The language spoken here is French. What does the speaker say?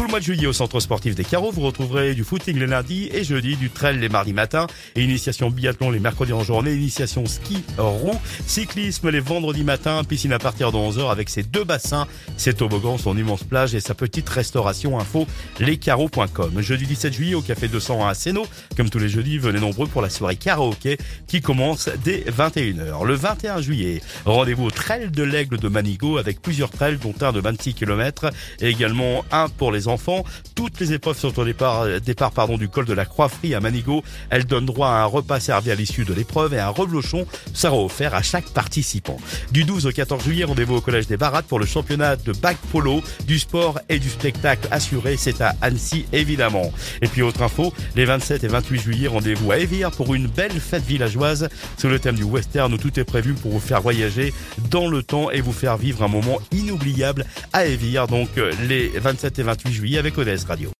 Tout le mois de juillet au centre sportif des Carreaux, vous retrouverez du footing les lundis et jeudis, du trail les mardis matins et initiation biathlon les mercredis en journée, initiation ski roue, cyclisme les vendredis matins, piscine à partir de 11h avec ses 2 bassins, ses toboggans, son immense plage et sa petite restauration. Info lescarreaux.com. Jeudi 17 juillet au café 201 à Sénaux, comme tous les jeudis, venez nombreux pour la soirée karaoké qui commence dès 21h. Le 21 juillet, rendez-vous au trail de l'Aigle de Manigot avec plusieurs trails dont un de 26 km et également un pour les enfants. Toutes les épreuves sont au départ du col de la Croix-Frie à Manigot. Elles donnent droit à un repas servi à l'issue de l'épreuve et un reblochon sera offert à chaque participant. Du 12 au 14 juillet, rendez-vous au collège des Barattes pour le championnat de bac polo, du sport et du spectacle assuré. C'est à Annecy évidemment. Et puis autre info, les 27 et 28 juillet, rendez-vous à Évire pour une belle fête villageoise sous le thème du western où tout est prévu pour vous faire voyager dans le temps et vous faire vivre un moment inoubliable à Évire. Donc les 27 et 28 juillet avec ODS Radio.